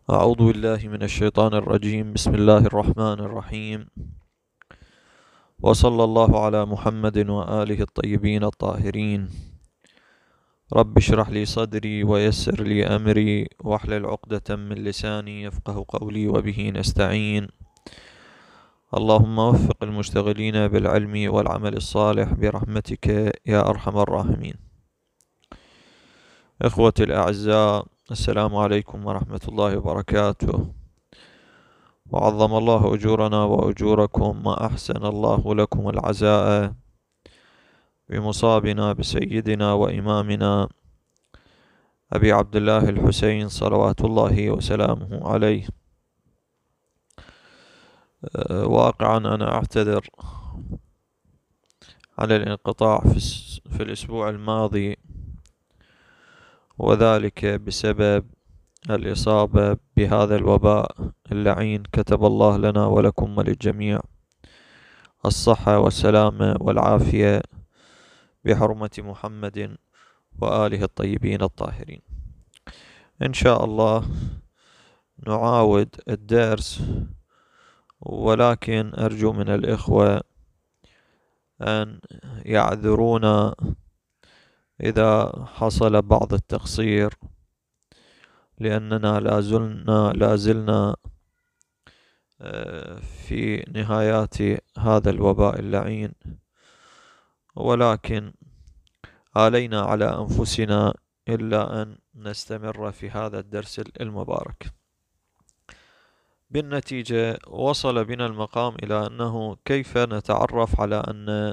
أعوذ بالله من الشيطان الرجيم. بسم الله الرحمن الرحيم، وصلى الله على محمد وآله الطيبين الطاهرين. رب اشرح لي صدري ويسر لي أمري واحلل عقدة من لساني يفقه قولي وبه نستعين. اللهم وفق المشتغلين بالعلم والعمل الصالح برحمتك يا أرحم الراحمين. إخوتي الأعزاء، السلام عليكم ورحمة الله وبركاته، وعظم الله أجورنا وأجوركم، وأحسن الله لكم العزاء بمصابنا بسيدنا وإمامنا أبي عبد الله الحسين صلوات الله وسلامه عليه. واقعا أنا أعتذر على الانقطاع في الأسبوع الماضي، وذلك بسبب الإصابة بهذا الوباء اللعين. كتب الله لنا ولكم وللجميع الصحة والسلامة والعافية بحرمة محمد وآله الطيبين الطاهرين. إن شاء الله نعاود الدرس، ولكن أرجو من الإخوة أن يعذرونا إذا حصل بعض التقصير، لأننا لازلنا في نهايات هذا الوباء اللعين، ولكن علينا على أنفسنا إلا أن نستمر في هذا الدرس المبارك. بالنتيجة وصل بنا المقام إلى أنه كيف نتعرف على أن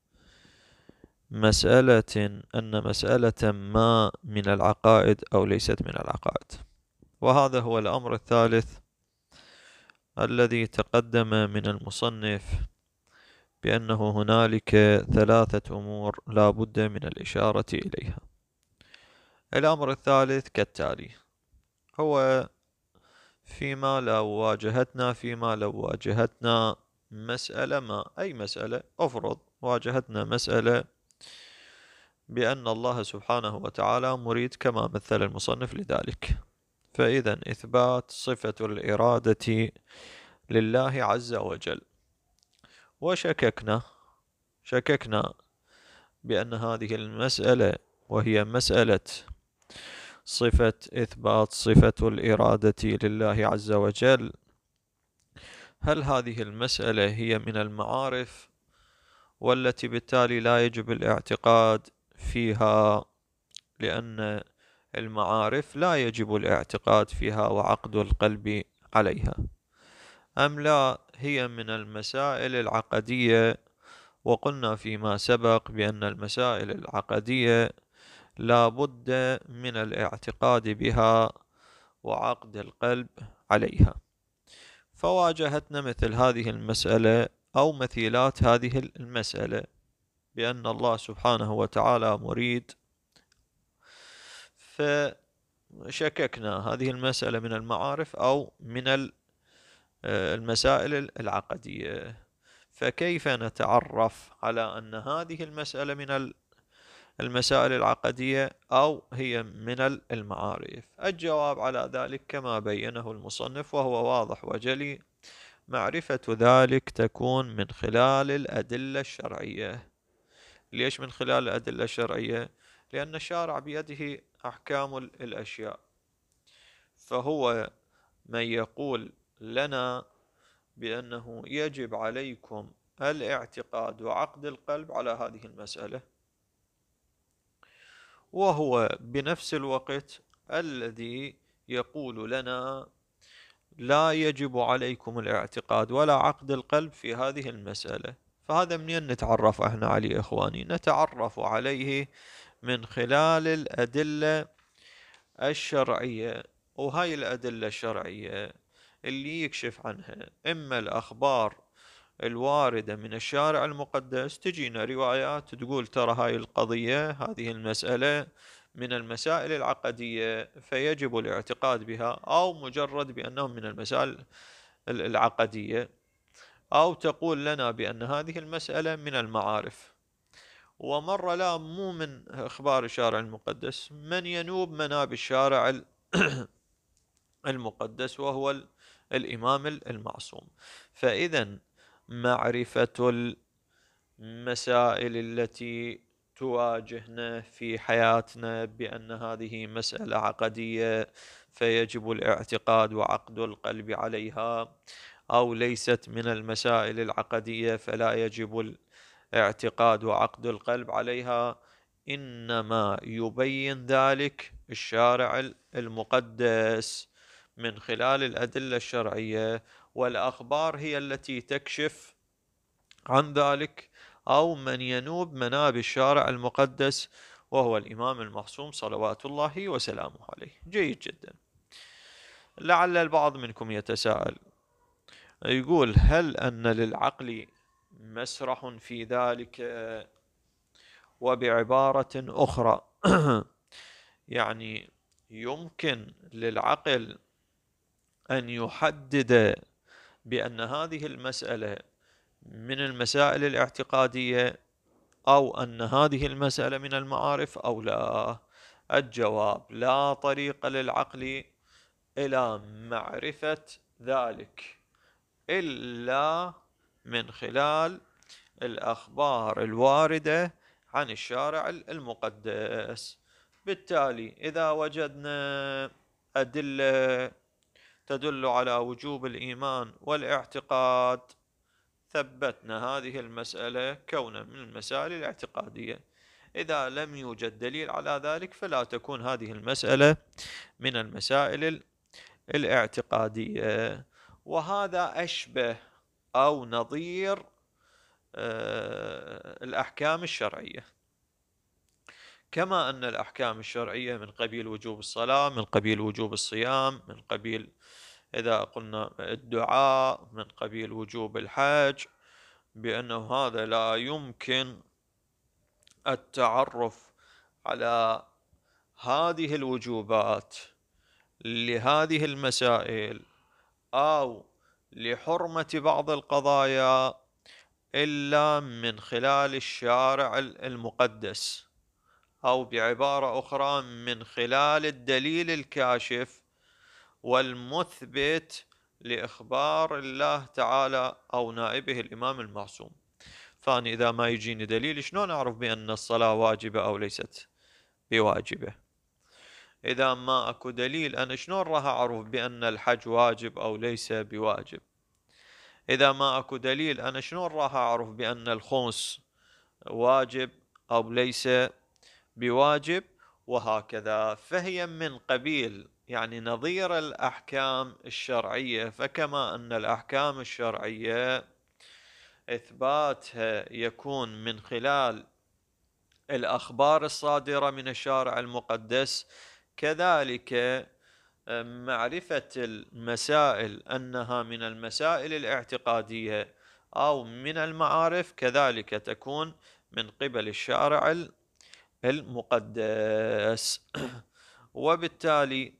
مسألة ما من العقائد أو ليست من العقائد. وهذا هو الأمر الثالث الذي تقدم من المصنف، بأنه هنالك ثلاثة أمور لا بد من الإشارة إليها. الأمر الثالث كالتالي: هو فيما لو واجهتنا مسألة ما، أي مسألة، أفرض واجهتنا مسألة بأن الله سبحانه وتعالى مريد كما مثل المصنف لذلك، فإذا إثبات صفة الإرادة لله عز وجل، وشككنا بأن هذه المسألة، وهي مسألة إثبات صفة الإرادة لله عز وجل، هل هذه المسألة هي من المعارف والتي بالتالي لا يجب الاعتقاد فيها، لأن المعارف لا يجب الاعتقاد فيها وعقد القلب عليها، أم لا هي من المسائل العقدية؟ وقلنا فيما سبق بأن المسائل العقدية لا بد من الاعتقاد بها وعقد القلب عليها. فواجهتنا مثل هذه المسألة أو مثيلات هذه المسألة بأن الله سبحانه وتعالى مريد، فشككنا هذه المسألة من المعارف أو من المسائل العقدية. فكيف نتعرف على أن هذه المسألة من المسائل العقدية أو هي من المعارف؟ الجواب على ذلك كما بينه المصنف، وهو واضح وجلي: معرفة ذلك تكون من خلال الأدلة الشرعية. ليش من خلال الأدلة الشرعية؟ لأن الشارع بيده أحكام الأشياء، فهو من يقول لنا بأنه يجب عليكم الاعتقاد وعقد القلب على هذه المسألة، وهو بنفس الوقت الذي يقول لنا لا يجب عليكم الاعتقاد ولا عقد القلب في هذه المسألة. فهذا منين نتعرف احنا عليه إخواني؟ نتعرف عليه من خلال الأدلة الشرعية، وهاي الأدلة الشرعية اللي يكشف عنها إما الأخبار الواردة من الشارع المقدس، تجينا روايات تقول ترى هاي القضية، هذه المسألة من المسائل العقدية فيجب الاعتقاد بها، أو مجرد بأنه من المسائل العقدية، أو تقول لنا بأن هذه المسألة من المعارف. ومرة لا، مو من أخبار الشارع المقدس، من ينوب مناب الشارع المقدس وهو الإمام المعصوم. فإذا معرفة المسائل التي تواجهنا في حياتنا بأن هذه مسألة عقدية فيجب الاعتقاد وعقد القلب عليها، أو ليست من المسائل العقدية فلا يجب الاعتقاد وعقد القلب عليها، إنما يبين ذلك الشارع المقدس من خلال الأدلة الشرعية، والأخبار هي التي تكشف عن ذلك، أو من ينوب مناب الشارع المقدس وهو الإمام المعصوم صلوات الله وسلامه عليه. جيد جدا. لعل البعض منكم يتساءل يقول: هل أن للعقل مسرح في ذلك؟ وبعبارة أخرى يعني يمكن للعقل أن يحدد بأن هذه المسألة من المسائل الاعتقادية، أو أن هذه المسألة من المعارف، أو لا؟ الجواب: لا طريق للعقل إلى معرفة ذلك إلا من خلال الأخبار الواردة عن الشارع المقدس. بالتالي إذا وجدنا أدلة تدل على وجوب الإيمان والاعتقاد ثبتنا هذه المسألة كونها من المسائل الاعتقادية. إذا لم يوجد دليل على ذلك فلا تكون هذه المسألة من المسائل الاعتقادية. وهذا أشبه أو نظير الأحكام الشرعية. كما أن الأحكام الشرعية من قبيل وجوب الصلاة، من قبيل وجوب الصيام، من قبيل إذا قلنا الدعاء، من قبيل وجوب الحج، بأنه هذا لا يمكن التعرف على هذه الوجوبات لهذه المسائل أو لحرمة بعض القضايا إلا من خلال الشارع المقدس، أو بعبارة أخرى من خلال الدليل الكاشف والمثبت لإخبار الله تعالى أو نائبه الإمام المعصوم. فأنا إذا ما يجيني دليل شلون أعرف بأن الصلاة واجبة أو ليست بواجبة؟ إذا ما أكو دليل أنا شلون راح أعرف بأن الحج واجب أو ليس بواجب؟ إذا ما أكو دليل أنا شلون راح أعرف بأن الخمس واجب أو ليس بواجب؟ وهكذا. فهي من قبيل يعني نظير الأحكام الشرعية. فكما أن الأحكام الشرعية إثباتها يكون من خلال الأخبار الصادرة من الشارع المقدس، كذلك معرفة المسائل أنها من المسائل الاعتقادية أو من المعارف كذلك تكون من قبل الشارع المقدس. وبالتالي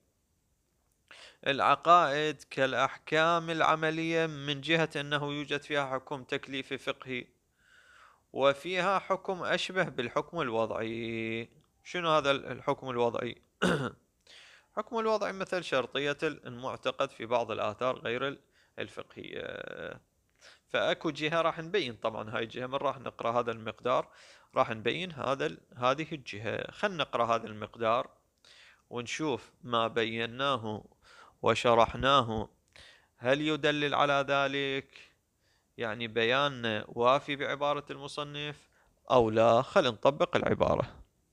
العقائد كالأحكام العملية من جهة أنه يوجد فيها حكم تكليفي فقهي وفيها حكم أشبه بالحكم الوضعي. شنو هذا الحكم الوضعي؟ حكم الوضعي مثل شرطية المعتقد في بعض الآثار غير الفقهية. فأكو جهة راح نبين، طبعا هاي الجهة من راح نقرأ هذا المقدار راح نبين هذه الجهة. خلنا نقرأ هذا المقدار ونشوف ما بيناه وشرحناه هل يدلل على ذلك، يعني بيان وافي بعبارة المصنف أو لا. خلينا نطبق العبارة.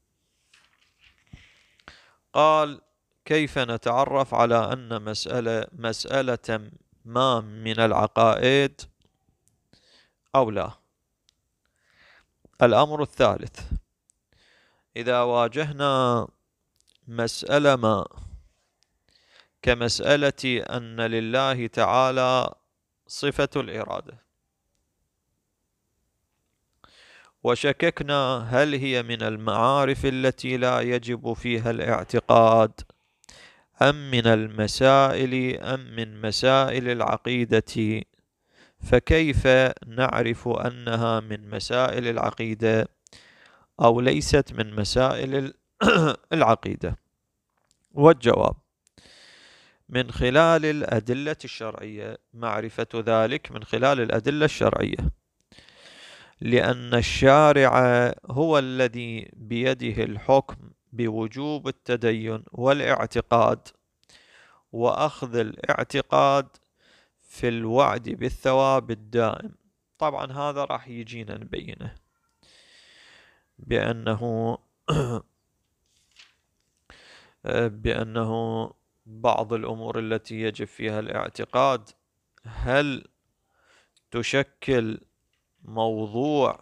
قال: كيف نتعرف على أن مسألة ما من العقائد أو لا؟ الأمر الثالث: إذا واجهنا مسألة ما كمسألة أن لله تعالى صفة الإرادة، وشككنا هل هي من المعارف التي لا يجب فيها الاعتقاد أم من مسائل العقيدة، فكيف نعرف أنها من مسائل العقيدة أو ليست من مسائل العقيدة؟ والجواب: من خلال الأدلة الشرعية، معرفة ذلك من خلال الأدلة الشرعية، لأن الشارع هو الذي بيده الحكم بوجوب التدين والاعتقاد وأخذ الاعتقاد في الوعد بالثواب الدائم. طبعا هذا راح يجينا نبينه بأنه بأنه بعض الأمور التي يجب فيها الاعتقاد هل تشكل موضوع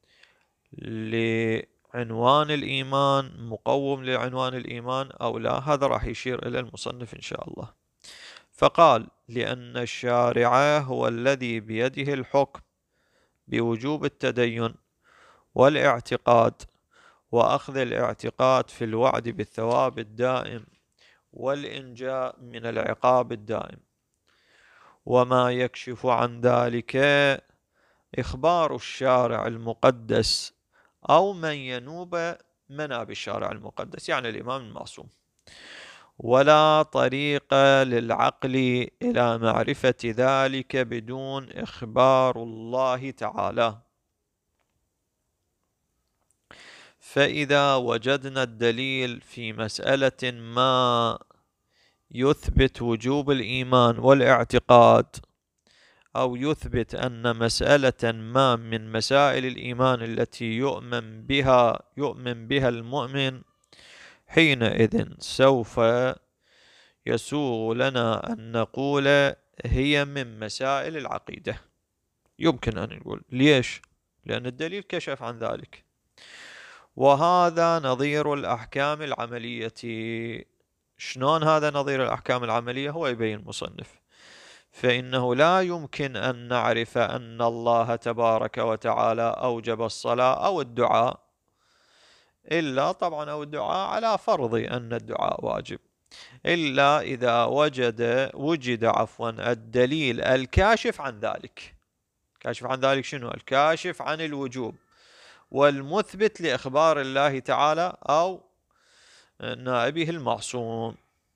لعنوان الإيمان، مقوم لعنوان الإيمان أو لا. هذا راح يشير إلى المصنف إن شاء الله. فقال: لأن الشارع هو الذي بيده الحكم بوجوب التدين والاعتقاد وأخذ الاعتقاد في الوعد بالثواب الدائم والإنجاء من العقاب الدائم. وما يكشف عن ذلك إخبار الشارع المقدس أو من ينوب مناب الشارع المقدس، يعني الإمام المعصوم، ولا طريق للعقل إلى معرفة ذلك بدون إخبار الله تعالى. فإذا وجدنا الدليل في مسألة ما يثبت وجوب الإيمان والاعتقاد، أو يثبت أن مسألة ما من مسائل الإيمان التي يؤمن بها المؤمن، حينئذ سوف يسوغ لنا أن نقول هي من مسائل العقيدة. يمكن أن نقول ليش؟ لأن الدليل كشف عن ذلك. وهذا نظير الأحكام العملية. شلون هذا نظير الأحكام العملية؟ هو يبين المصنف: فإنه لا يمكن أن نعرف أن الله تبارك وتعالى أوجب الصلاة أو الدعاء إلا، طبعا أو الدعاء على فرض أن الدعاء واجب، إلا إذا وجد الدليل الكاشف عن ذلك. كاشف عن ذلك شنو؟ الكاشف عن الوجوب والمثبت لإخبار الله تعالى أو نائبه المعصوم.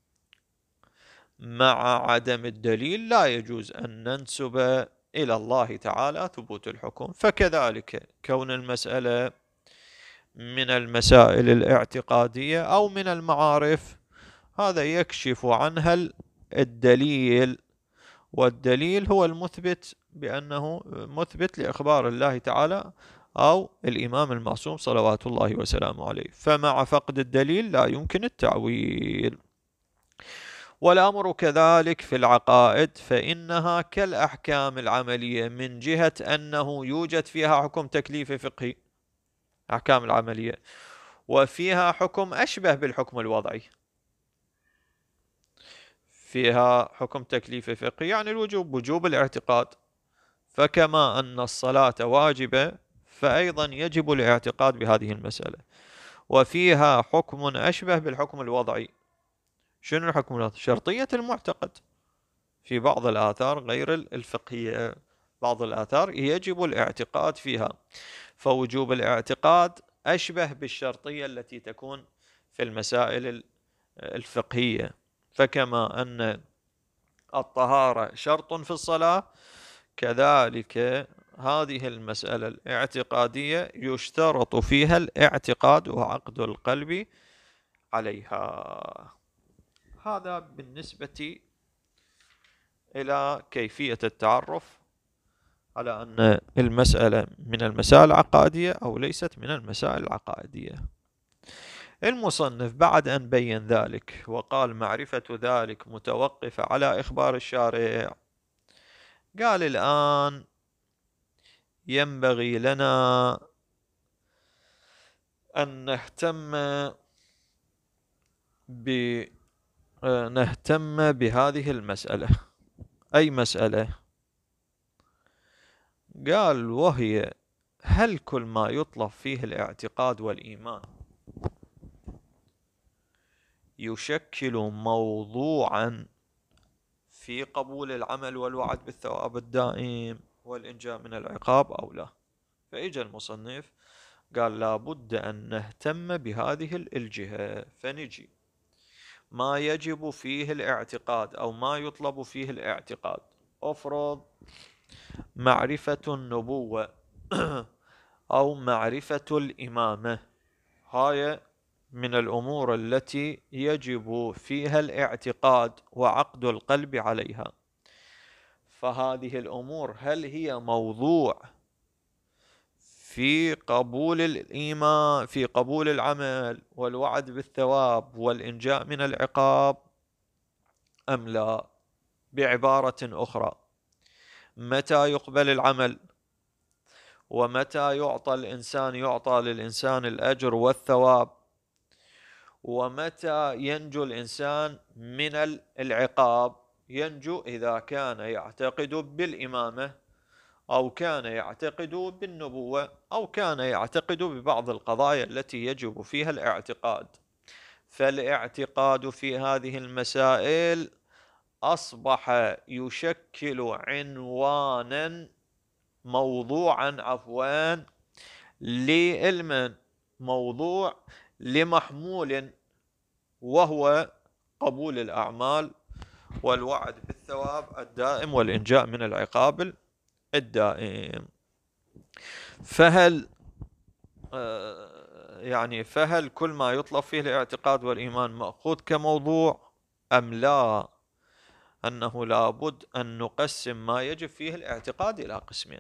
مع عدم الدليل لا يجوز أن ننسب إلى الله تعالى ثبوت الحكم. فكذلك كون المسألة من المسائل الاعتقادية أو من المعارف، هذا يكشف عنها الدليل، والدليل هو المثبت بأنه مثبت لإخبار الله تعالى أو الإمام المعصوم صلوات الله وسلامه عليه. فمع فقد الدليل لا يمكن التعويل. والأمر كذلك في العقائد، فإنها كالأحكام العملية من جهة أنه يوجد فيها حكم تكليفي فقهي، أحكام العملية، وفيها حكم أشبه بالحكم الوضعي. فيها حكم تكليفي فقهي يعني الوجوب، وجوب الاعتقاد. فكما أن الصلاة واجبة فأيضا يجب الاعتقاد بهذه المسألة. وفيها حكم أشبه بالحكم الوضعي. شنو الحكم الوضعي؟ شرطية المعتقد. في بعض الآثار غير الفقهية، بعض الآثار يجب الاعتقاد فيها، فوجوب الاعتقاد أشبه بالشرطية التي تكون في المسائل الفقهية. فكما أن الطهارة شرط في الصلاة، كذلك هذه المسألة الاعتقادية يشترط فيها الاعتقاد وعقد القلب عليها. هذا بالنسبة إلى كيفية التعرف على أن المسألة من المسائل العقائدية أو ليست من المسائل العقائدية. المصنف بعد أن بين ذلك وقال معرفة ذلك متوقفة على إخبار الشارع، قال الآن ينبغي لنا أن نهتم بهذه المسألة. أي مسألة؟ قال: وهي هل كل ما يطلب فيه الاعتقاد والإيمان يشكل موضوعا في قبول العمل والوعد بالثواب الدائم والإنجاء من العقاب أو لا؟ فإجا المصنف قال: لا بد أن نهتم بهذه الجهة. فنجي ما يجب فيه الاعتقاد أو ما يطلب فيه الاعتقاد. أفرض معرفة النبوة أو معرفة الإمامة، هاي من الأمور التي يجب فيها الاعتقاد وعقد القلب عليها. فهذه الأمور هل هي موضوع في قبول الإيمان، في قبول العمل والوعد بالثواب والإنجاء من العقاب، أم لا؟ بعبارة أخرى، متى يقبل العمل ومتى يعطى للإنسان الأجر والثواب، ومتى ينجو الإنسان من العقاب؟ ينجو إذا كان يعتقد بالإمامة أو كان يعتقد بالنبوة أو كان يعتقد ببعض القضايا التي يجب فيها الاعتقاد. فالاعتقاد في هذه المسائل أصبح يشكل عنوانا موضوعا لعلم، موضوع لمحمول، وهو قبول الأعمال والوعد بالثواب الدائم والإنجاء من العقاب الدائم. فهل فهل كل ما يطلب فيه الاعتقاد والإيمان مأخوذ كموضوع أم لا؟ أنه لابد أن نقسم ما يجب فيه الاعتقاد إلى قسمين.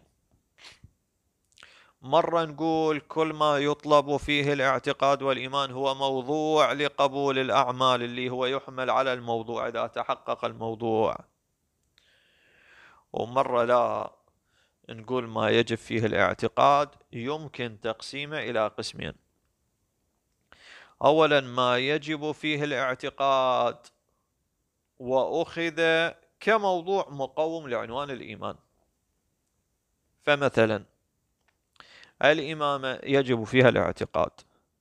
مرة نقول كل ما يطلب فيه الاعتقاد والإيمان هو موضوع لقبول الأعمال، اللي هو يحمل على الموضوع إذا تحقق الموضوع. ومرة لا، نقول ما يجب فيه الاعتقاد يمكن تقسيمه إلى قسمين. أولا، ما يجب فيه الاعتقاد وأخذ كموضوع مقوم لعنوان الإيمان. فمثلا الإمامة يجب فيها الاعتقاد،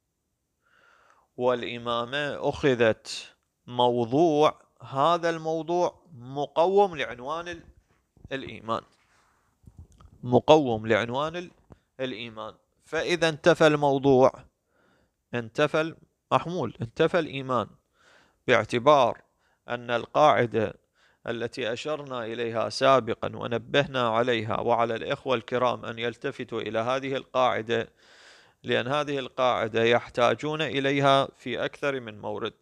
والإمامة أخذت موضوع، هذا الموضوع مقوم لعنوان الإيمان، مقوم لعنوان الإيمان. فإذا انتفى الموضوع انتفى المحمول، انتفى الإيمان، باعتبار أن القاعدة التي أشرنا إليها سابقا ونبهنا عليها، وعلى الإخوة الكرام أن يلتفتوا إلى هذه القاعدة، لأن هذه القاعدة يحتاجون إليها في أكثر من مورد،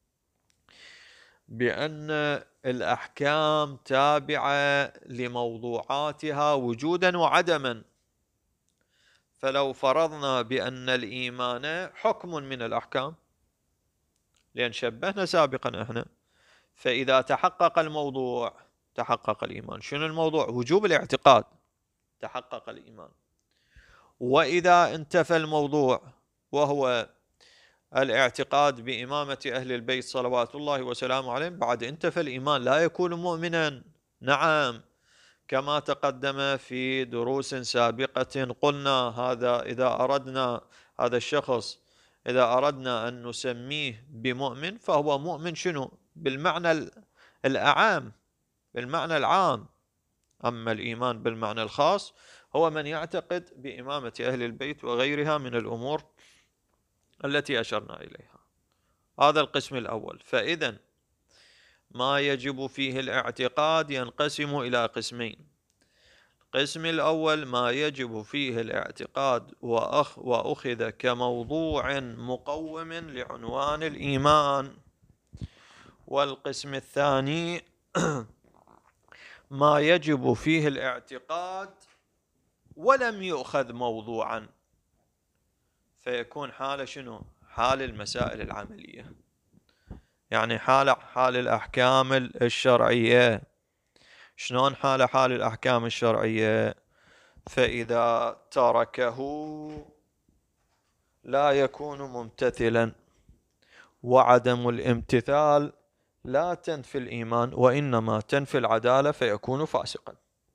بأن الأحكام تابعة لموضوعاتها وجودا وعدما. فلو فرضنا بأن الإيمان حكم من الأحكام، لأن شبهنا سابقا احنا، فإذا تحقق الموضوع تحقق الإيمان. شنو الموضوع؟ وجوب الاعتقاد، تحقق الإيمان. وإذا انتفى الموضوع وهو الاعتقاد بإمامة أهل البيت صلوات الله وسلامه عليهم، بعد انتفى الإيمان، لا يكون مؤمنا. نعم، كما تقدم في دروس سابقة قلنا هذا إذا أردنا هذا الشخص إذا أردنا أن نسميه بمؤمن فهو مؤمن شنو؟ بالمعنى الأعام، بالمعنى العام. أما الإيمان بالمعنى الخاص هو من يعتقد بإمامة أهل البيت وغيرها من الأمور التي أشرنا إليها. هذا القسم الأول. فإذا ما يجب فيه الاعتقاد ينقسم إلى قسمين. القسم الأول ما يجب فيه الاعتقاد وأخذ كموضوع مقوم لعنوان الإيمان. والقسم الثاني ما يجب فيه الاعتقاد ولم يؤخذ موضوعا، فيكون حاله شنو؟ حال المسائل العملية، يعني حال الأحكام الشرعية. شلون حال الأحكام الشرعية؟ فإذا تركه لا يكون ممتثلا، وعدم الامتثال لا تنفي الإيمان وإنما تنفي العدالة، فيكون فاسقا.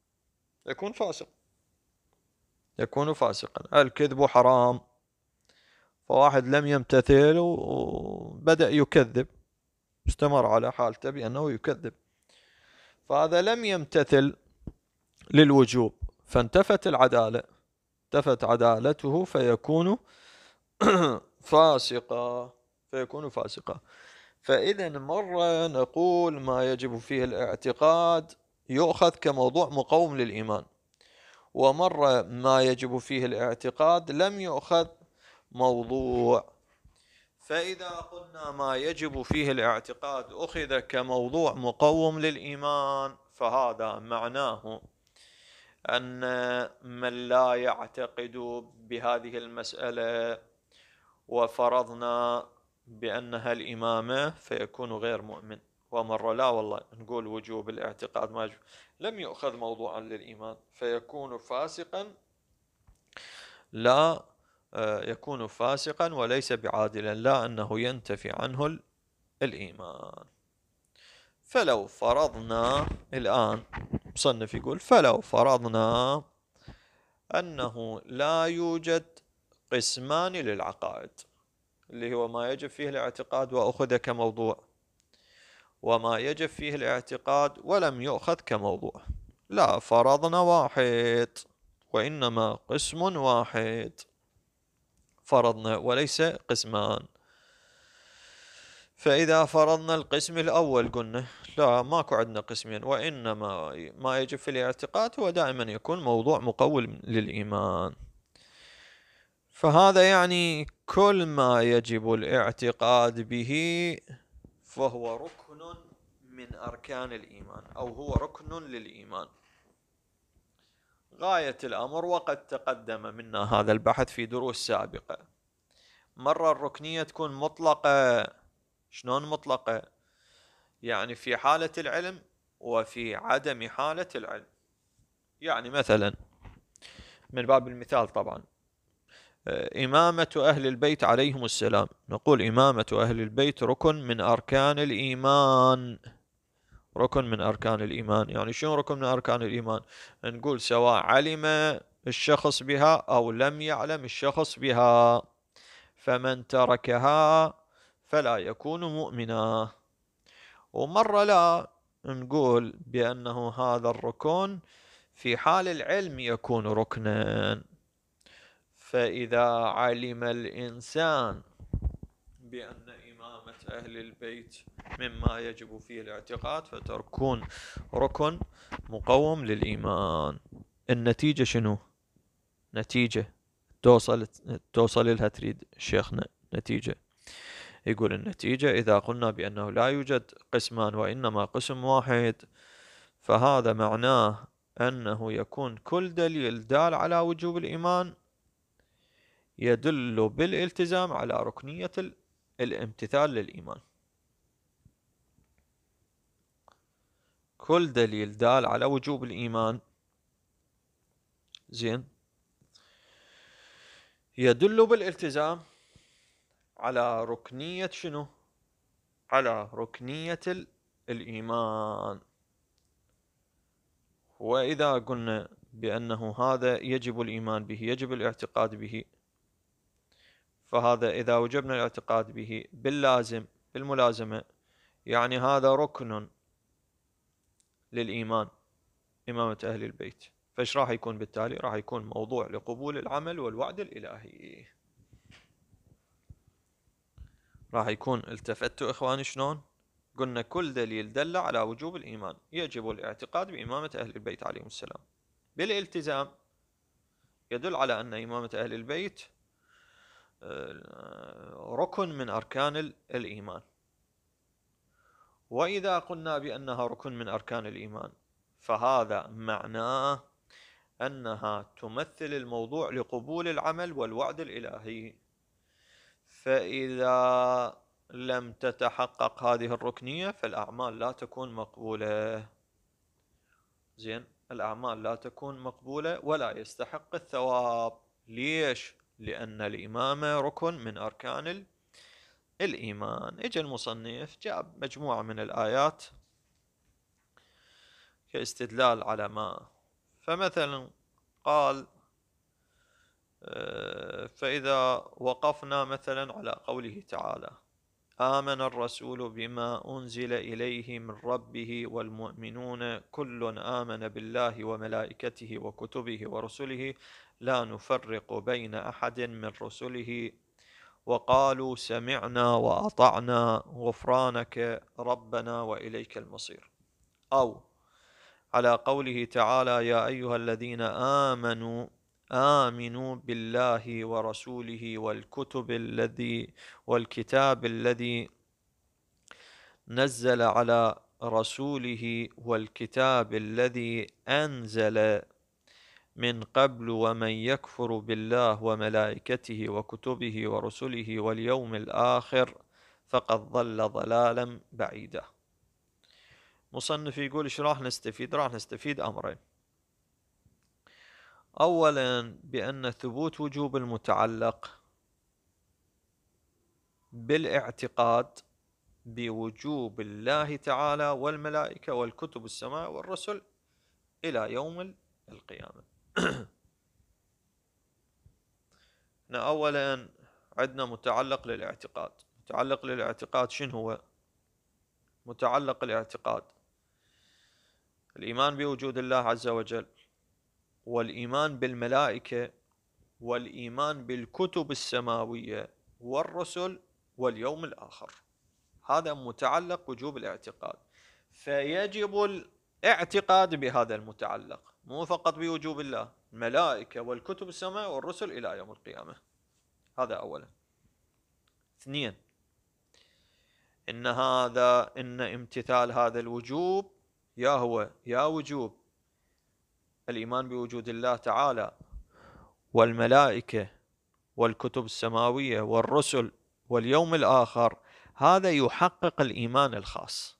يكون فاسقا. الكذب حرام، فواحد لم يمتثل وبدأ يكذب، استمر على حالته بأنه يكذب، فهذا لم يمتثل للوجوب، فانتفت العدالة، انتفت عدالته، فيكون فاسقا. فإذا مرة نقول ما يجب فيه الاعتقاد يؤخذ كموضوع مقوم للإيمان، ومرة ما يجب فيه الاعتقاد لم يؤخذ موضوع. فإذا قلنا ما يجب فيه الاعتقاد أخذ كموضوع مقوم للإيمان، فهذا معناه أن من لا يعتقد بهذه المسألة وفرضنا بأنها الإمامة فيكون غير مؤمن. ومرة لا والله نقول وجوب الاعتقاد ما يجب، لم يؤخذ موضوعا للإيمان فيكون فاسقا، لا يكون فاسقا وليس بعادلا، لا أنه ينتفي عنه الإيمان. فلو فرضنا الآن، مصنف يقول فلو فرضنا أنه لا يوجد قسمان للعقائد، اللي هو ما يجب فيه الاعتقاد وأخذ كموضوع، وما يجب فيه الاعتقاد ولم يؤخذ كموضوع، لا فرضنا واحد وإنما قسم واحد، فرضنا وليس قسمان. فإذا فرضنا القسم الأول قلنا لا ماكو عندنا قسمين، وإنما ما يجب في الاعتقاد هو دائما يكون موضوع مقوم للإيمان. فهذا يعني كل ما يجب الاعتقاد به فهو ركن من أركان الإيمان، أو هو ركن للإيمان غاية الأمر. وقد تقدم منا هذا البحث في دروس سابقة. مرة الركنية تكون مطلقة. شلون مطلقة؟ يعني في حالة العلم وفي عدم حالة العلم. يعني مثلا من باب المثال طبعا، إمامة أهل البيت عليهم السلام، نقول إمامة أهل البيت ركن من أركان الإيمان. ركن من أركان الإيمان. يعني شنو ركن من أركان الإيمان؟ نقول سواء علم الشخص بها أو لم يعلم الشخص بها، فمن تركها فلا يكون مؤمنا. ومرة لا، نقول بأنه هذا الركن في حال العلم يكون ركنا. فإذا علم الإنسان بأن إمامة أهل البيت مما يجب فيه الاعتقاد فتكون ركن مقوم للإيمان. النتيجة شنو؟ نتيجة توصل لها تريد شيخنا نتيجة. يقول النتيجة إذا قلنا بأنه لا يوجد قسمان وإنما قسم واحد، فهذا معناه أنه يكون كل دليل دال على وجوب الإيمان يدل بالالتزام على ركنية الامتثال للإيمان. كل دليل دال على وجوب الإيمان زين يدل بالالتزام على ركنية شنو؟ على ركنية الإيمان. وإذا قلنا بأنه هذا يجب الإيمان به، يجب الاعتقاد به، فهذا إذا وجبنا الاعتقاد به باللازم بالملازمة يعني هذا ركن للإيمان إمامة أهل البيت. فايش راح يكون بالتالي؟ راح يكون موضوع لقبول العمل والوعد الإلهي. راح يكون التفتوا إخواني شلون؟ قلنا كل دليل دل على وجوب الإيمان يجب الاعتقاد بإمامة أهل البيت عليهم السلام بالالتزام، يدل على أن إمامة أهل البيت ركن من أركان الإيمان. وإذا قلنا بأنها ركن من أركان الإيمان فهذا معناه أنها تمثل الموضوع لقبول العمل والوعد الإلهي. فإذا لم تتحقق هذه الركنية فالأعمال لا تكون مقبولة. زين، الأعمال لا تكون مقبولة ولا يستحق الثواب. ليش؟ لأن الإمامة ركن من أركان الإيمان. اجى المصنف جاب مجموعة من الآيات كاستدلال على ما، فمثلا قال فإذا وقفنا مثلا على قوله تعالى آمن الرسول بما أنزل إليه من ربه والمؤمنون كل آمن بالله وملائكته وكتبه ورسله لا نفرق بين أحد من رسله وقالوا سمعنا وأطعنا غفرانك ربنا وإليك المصير. أو على قوله تعالى يا أيها الذين آمنوا بالله ورسوله والكتاب الذي نزل على رسوله والكتاب الذي أنزل من قبل ومن يكفر بالله وملائكته وكتبه ورسله واليوم الآخر فقد ضل ضلالا بعيدا. مصنف يقول ايش راح نستفيد؟ راح نستفيد أمرين. أولا بأن ثبوت وجوب المتعلق بالاعتقاد بوجوب الله تعالى والملائكة والكتب السماء والرسل إلى يوم القيامة. أولا عندنا متعلق للاعتقاد. متعلق للاعتقاد شنو هو؟ متعلق الاعتقاد الإيمان بوجود الله عز وجل، والإيمان بالملائكة، والإيمان بالكتب السماوية والرسل واليوم الآخر. هذا متعلق وجوب الاعتقاد، فيجب الاعتقاد بهذا المتعلق، مو فقط بوجوب الله، الملائكة والكتب السماوية والرسل إلى يوم القيامة. هذا أولا. اثنين، إن امتثال هذا الوجوب يا وجوب الإيمان بوجود الله تعالى والملائكة والكتب السماوية والرسل واليوم الآخر، هذا يحقق الإيمان الخاص.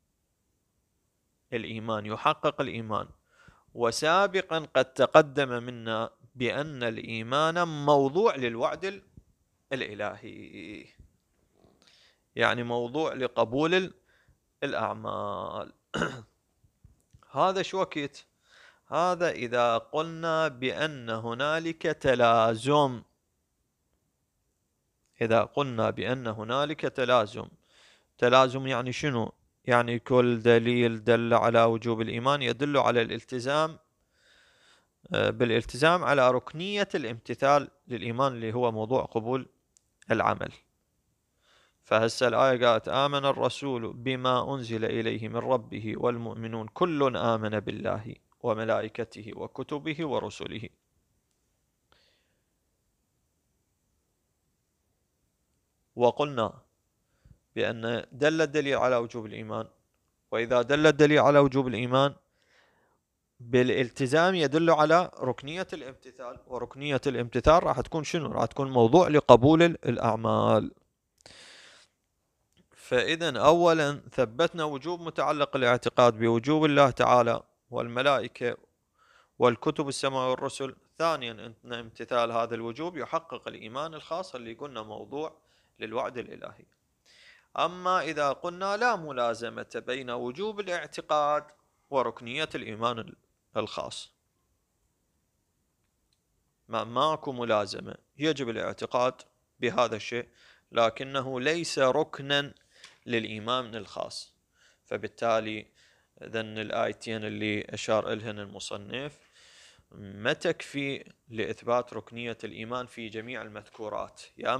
الإيمان يحقق الإيمان. وسابقا قد تقدم منا بأن الإيمان موضوع للوعد الإلهي، يعني موضوع لقبول الأعمال. هذا شو وقت؟ هذا إذا قلنا بأن هنالك تلازم. إذا قلنا بأن هنالك تلازم يعني شنو؟ يعني كل دليل دل على وجوب الإيمان يدل على بالالتزام على ركنية الامتثال للإيمان اللي هو موضوع قبول العمل. فهسه الآية قالت آمن الرسول بما أنزل إليه من ربه والمؤمنون كل آمن بالله وملائكته وكتبه ورسله. وقلنا بأن دل الدليل على وجوب الإيمان، وإذا دل الدليل على وجوب الإيمان بالالتزام يدل على ركنية الامتثال، وركنية الامتثال راح تكون شنو؟ راح تكون موضوع لقبول الأعمال. فإذا أولا ثبتنا وجوب متعلق الاعتقاد بوجوب الله تعالى والملائكة والكتب السماوية والرسل. ثانيا أن امتثال هذا الوجوب يحقق الإيمان الخاص اللي قلنا موضوع للوعد الإلهي. أما إذا قلنا لا ملازمة بين وجوب الاعتقاد وركنية الإيمان الخاص، ماكو ملازمة، يجب الاعتقاد بهذا الشيء لكنه ليس ركنا للإيمان الخاص. فبالتالي ذن الآيتين اللي أشار إلهن المصنف ما تكفي لإثبات ركنية الإيمان في جميع المذكورات. يا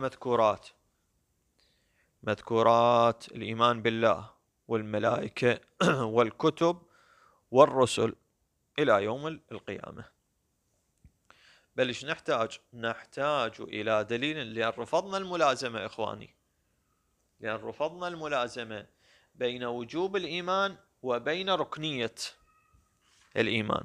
مذكورات الإيمان بالله والملائكة والكتب والرسل إلى يوم القيامة. بل إيش نحتاج إلى دليل، لأن رفضنا الملازمة إخواني، لأن رفضنا الملازمة بين وجوب الإيمان وبين ركنية الإيمان،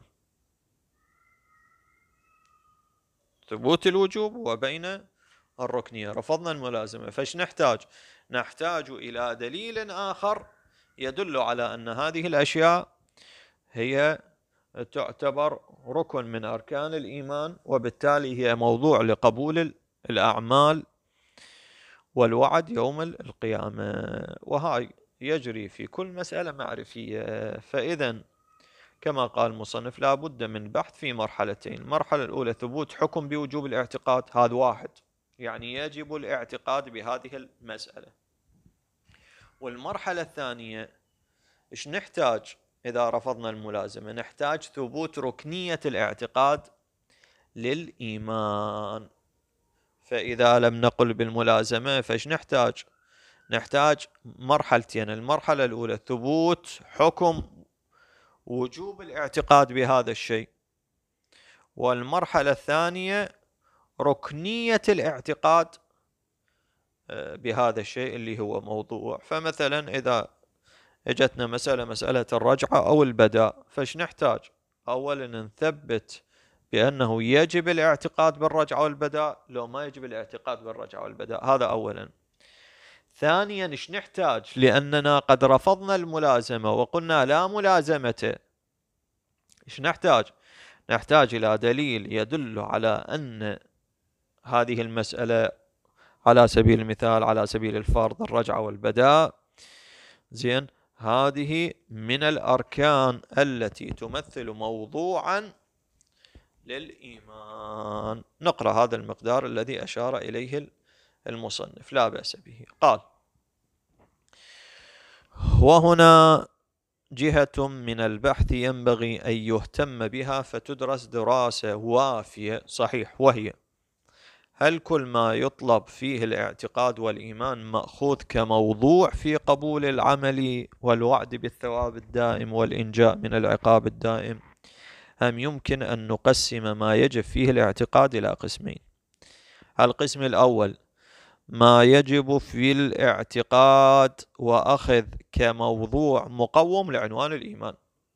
ثبوت الوجوب وبين الركنية، رفضنا الملازمة. فايش نحتاج إلى دليل آخر يدل على أن هذه الأشياء هي تعتبر ركن من أركان الإيمان، وبالتالي هي موضوع لقبول الأعمال والوعد يوم القيامة. وهاي يجري في كل مسألة معرفية. فإذا كما قال المصنف لا بد من بحث في مرحلتين. المرحلة الأولى ثبوت حكم بوجوب الاعتقاد، هذا واحد، يعني يجب الاعتقاد بهذه المسألة. والمرحلة الثانية إيش نحتاج؟ إذا رفضنا الملازمة نحتاج ثبوت ركنية الاعتقاد للإيمان. فإذا لم نقل بالملازمة فإيش نحتاج؟ نحتاج مرحلتين. المرحلة الأولى ثبوت حكم وجوب الاعتقاد بهذا الشيء، والمرحلة الثانية ركنية الاعتقاد بهذا الشيء اللي هو موضوع. فمثلا إذا اجتنا مسألة الرجعة أو البداء، فايش نحتاج؟ أولا نثبت بأنه يجب الاعتقاد بالرجعة والبداء، لو ما يجب الاعتقاد بالرجعة والبداء، هذا أولا. ثانيا ايش نحتاج؟ لأننا قد رفضنا الملازمة وقلنا لا ملازمة، ايش نحتاج؟ نحتاج إلى دليل يدل على أن هذه المسألة على سبيل المثال، على سبيل الفرض، الرجعة والبداء، زين، هذه من الأركان التي تمثل موضوعا للإيمان. نقرأ هذا المقدار الذي أشار إليه المصنف، لا بأس به. قال: وهنا جهة من البحث ينبغي أن يهتم بها فتدرس دراسة وافية، صحيح، وهي: هل كل ما يطلب فيه الاعتقاد والإيمان مأخوذ كموضوع في قبول العمل والوعد بالثواب الدائم والإنجاء من العقاب الدائم، أم يمكن أن نقسم ما يجب فيه الاعتقاد إلى قسمين؟ القسم الأول ما يجب في الاعتقاد وأخذ كموضوع مقوم لعنوان الإيمان.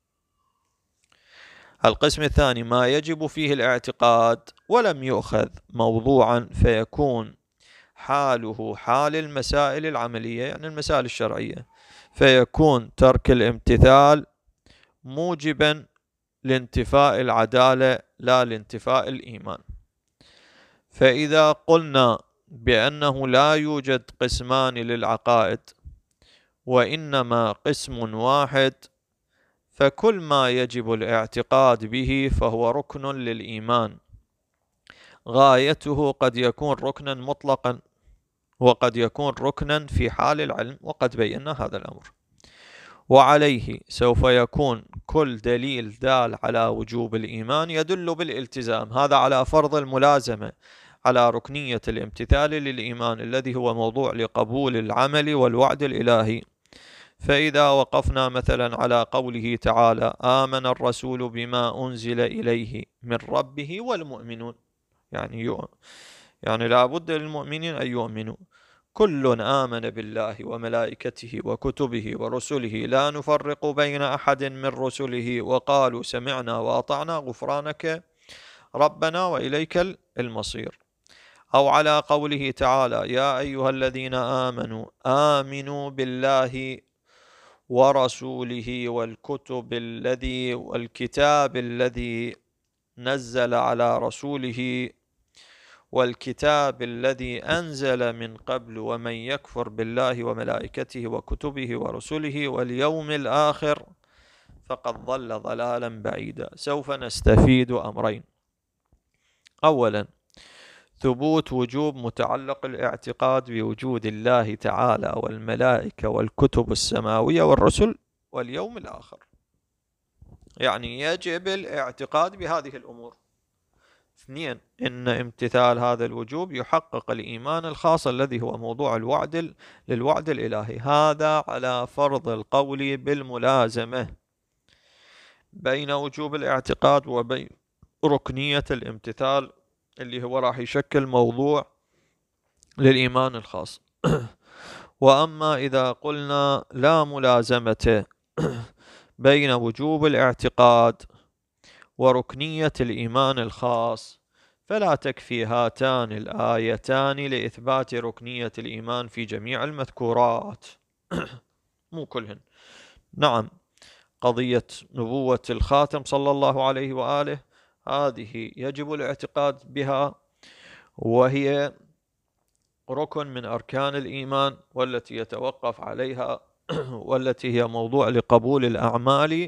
القسم الثاني ما يجب فيه الاعتقاد ولم يؤخذ موضوعا فيكون حاله حال المسائل العملية، يعني المسائل الشرعية، فيكون ترك الامتثال موجبا لانتفاء العدالة لا لانتفاء الإيمان. فإذا قلنا بأنه لا يوجد قسمان للعقائد وإنما قسم واحد، فكل ما يجب الاعتقاد به فهو ركن للإيمان، غايته قد يكون ركنا مطلقا وقد يكون ركنا في حال العلم، وقد بينا هذا الأمر. وعليه سوف يكون كل دليل دال على وجوب الإيمان يدل بالالتزام، هذا على فرض الملازمة على ركنية الامتثال للإيمان الذي هو موضوع لقبول العمل والوعد الإلهي. فإذا وقفنا مثلا على قوله تعالى: آمن الرسول بما أنزل إليه من ربه والمؤمنون، يعني لا بد للمؤمنين أن يؤمنوا. كل آمن بالله وملائكته وكتبه ورسله لا نفرق بين أحد من رسله وقالوا سمعنا وأطعنا غفرانك ربنا وإليك المصير. أو على قوله تعالى: يا أيها الذين آمنوا آمنوا بالله ورسوله والكتاب الذي نزل على رسوله والكتاب الذي أنزل من قبل ومن يكفر بالله وملائكته وكتبه ورسله واليوم الآخر فقد ضل ضلالا بعيدا. سوف نستفيد أمرين: أولا ثبوت وجوب متعلق الاعتقاد بوجود الله تعالى والملائكة والكتب السماوية والرسل واليوم الآخر، يعني يجب الاعتقاد بهذه الأمور. اثنين، إن امتثال هذا الوجوب يحقق الإيمان الخاص الذي هو موضوع للوعد الإلهي. هذا على فرض القول بالملازمة بين وجوب الاعتقاد وبين ركنية الامتثال اللي هو راح يشكل موضوع للإيمان الخاص. وأما إذا قلنا لا ملازمة بين وجوب الاعتقاد وركنية الإيمان الخاص، فلا تكفي هاتان الآيتان لإثبات ركنية الإيمان في جميع المذكورات. مو كلهن. نعم، قضية نبوة الخاتم صلى الله عليه وآله هذه يجب الاعتقاد بها، وهي ركن من أركان الإيمان والتي يتوقف عليها والتي هي موضوع لقبول الأعمال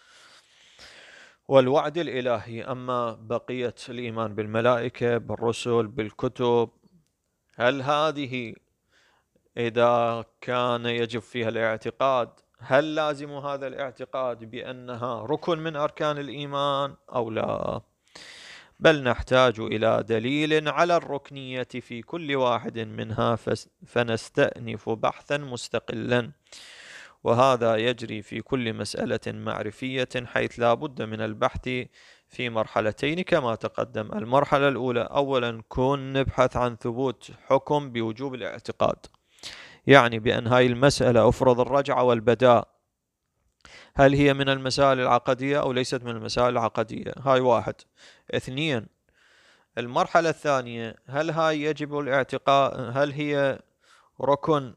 والوعد الإلهي. أما بقية الإيمان بالملائكة، بالرسل، بالكتب، هل هذه إذا كان يجب فيها الاعتقاد هل لازم هذا الاعتقاد بأنها ركن من أركان الإيمان أو لا؟ بل نحتاج إلى دليل على الركنية في كل واحد منها فنستأنف بحثا مستقلا، وهذا يجري في كل مسألة معرفية، حيث لا بد من البحث في مرحلتين كما تقدم. المرحلة الأولى أولا كون نبحث عن ثبوت حكم بوجوب الاعتقاد، يعني بأن هاي المسألة أفرض الرجعة والبداء هل هي من المسائل العقدية أو ليست من المسائل العقدية، هاي واحد. اثنين، المرحلة الثانية هل هاي يجب الاعتقاد، هل هي ركن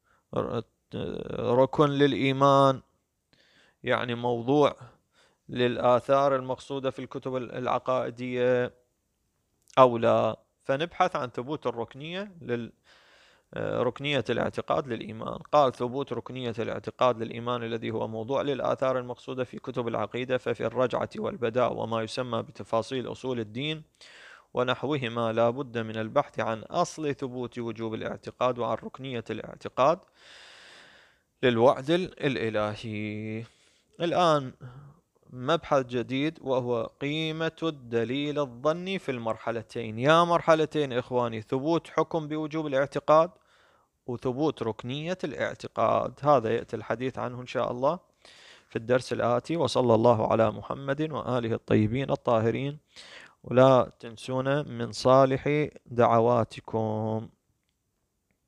للإيمان، يعني موضوع للآثار المقصودة في الكتب العقائدية أو لا، فنبحث عن ثبوت الركنية ركنية الاعتقاد للإيمان. قال ثبوت ركنية الاعتقاد للإيمان الذي هو موضوع للآثار المقصودة في كتب العقيدة، ففي الرجعة والبداء وما يسمى بتفاصيل أصول الدين ونحوهما لا بد من البحث عن أصل ثبوت وجوب الاعتقاد وعن ركنية الاعتقاد للوعد الإلهي. الآن مبحث جديد وهو قيمة الدليل الظني في المرحلتين. يا مرحلتين إخواني، ثبوت حكم بوجوب الاعتقاد وثبوت ركنية الاعتقاد، هذا يأتي الحديث عنه إن شاء الله في الدرس الآتي. وصلى الله على محمد وآله الطيبين الطاهرين، ولا تنسونا من صالح دعواتكم.